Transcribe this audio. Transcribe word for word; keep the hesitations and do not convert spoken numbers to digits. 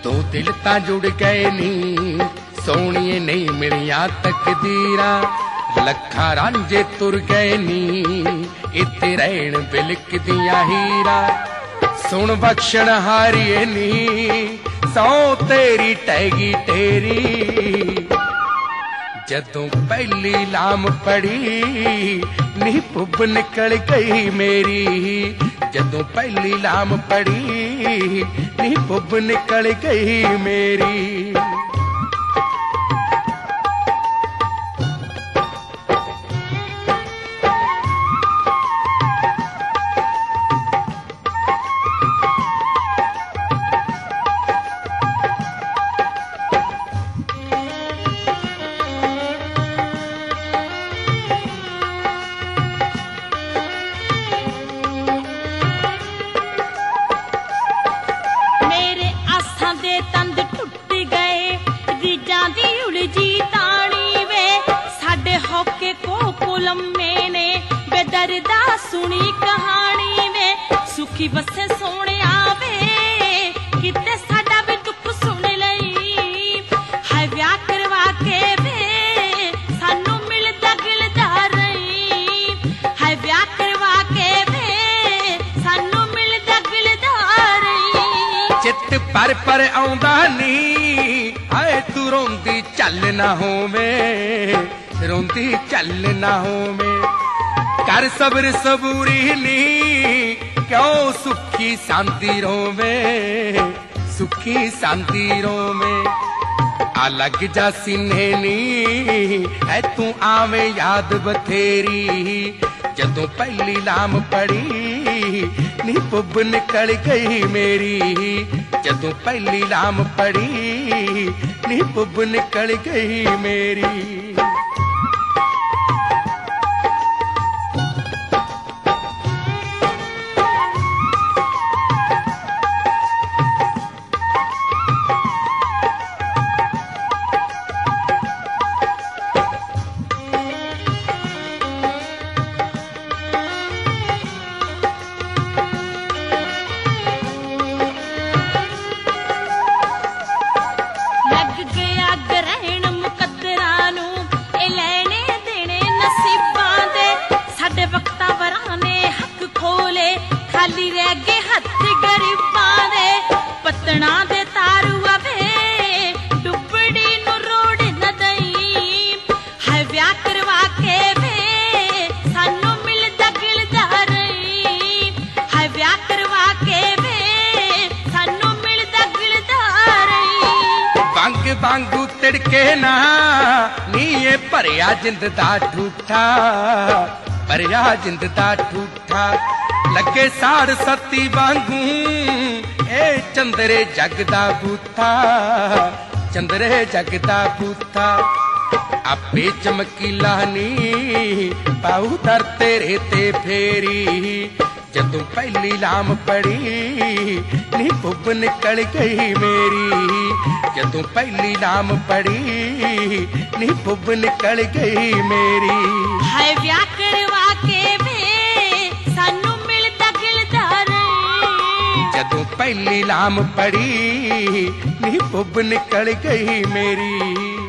दो दिल तां जुड़ गए नी, सोहणीए नहीं मिलिया तकदीरां, लखा रांझे तुर गए नी, इत्थे रहण बिलकदियां हीरा। सुन बख्शण हारिए नी, सौ तेरी टैगी तेरी। जदों पहली लाम पड़ी नी पुब निकल गई मेरी, जदों पहली लाम पड़ी नी पुब निकल गई मेरी। सुनी कहानी वे सुखी बसे सोने आवे, किते साडा भी दुख सुन लई। हाय व्याह करवा के वे सानू मिलदा गिलदा रही, हाय व्याह करवा के वे सानू मिलदा गिलदा रही। चित पर पर आउंदा नी, हाय तू रोंदी चल ना होवे, रोंदी चल ना होवे। कर सबर सबूरी नी, क्यों सुखी सांदी रोवे, सुखी सांदी रोवे। आ लग जा सीने नी, है तू आवे याद बथेरी। जदों पहली लाम पड़ी नी पुब निकल गई मेरी, जदों पहली लाम पड़ी नी पुब निकल गई मेरी। खाली रह गए हथ गरीबां दे, पत्तना दे तारू आवे, डुबड़ी नू रोड़ न दई। हाय व्याह करवा के वे सानू मिलदा गिलदा रही, हाय व्याह करवा के वे सानू मिलदा गिलदा रही। बंग वांगू तिड़के ना नी, ये भरिया जिंद दा ठूठा, भरिया जिंद दा ठूठा। लगे साड़ सती वांगू ए चंदरे जगदा बूथा, चंदरे जगदा बूथा। आपे चमकीला नी पाऊ दर तेरे ते फेरी, जदों पहली लाम पड़ी नी पुब निकल गई मेरी, जदों पहली लाम पड़ी नी पुब निकल गई मेरी। हाय व्याह करवा के वे सानू मिलदा गिलदा रही, जदों पहली लाम पड़ी नी पुब निकल गई मेरी।